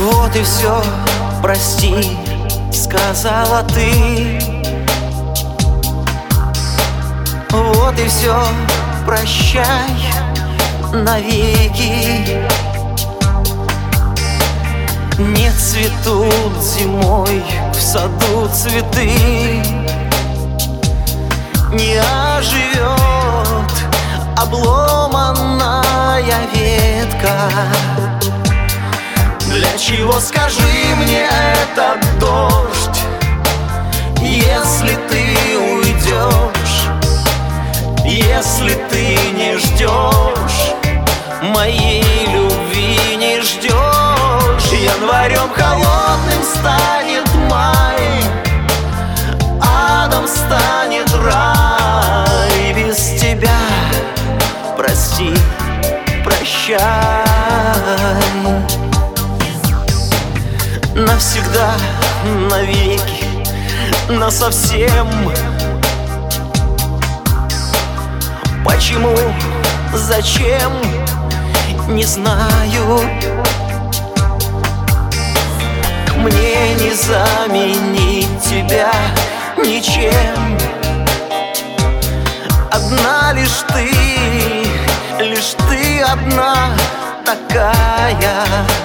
Вот и все, прости, сказала ты. Вот и все, прощай навеки. Не цветут зимой в саду цветы, не оживет обломанная ветка. Для чего, скажи мне, этот дождь, если ты уйдешь, если ты не ждешь, моей любви не ждешь? Январем холодным станет май, адом станет рай. Без тебя, прости, прощай. Навсегда, навеки, насовсем. Почему, зачем, не знаю. Мне не заменить тебя ничем. Одна лишь ты одна такая.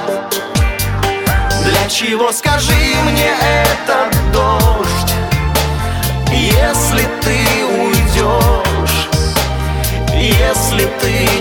Для чего, скажи мне, этот дождь, если ты уйдешь, если ты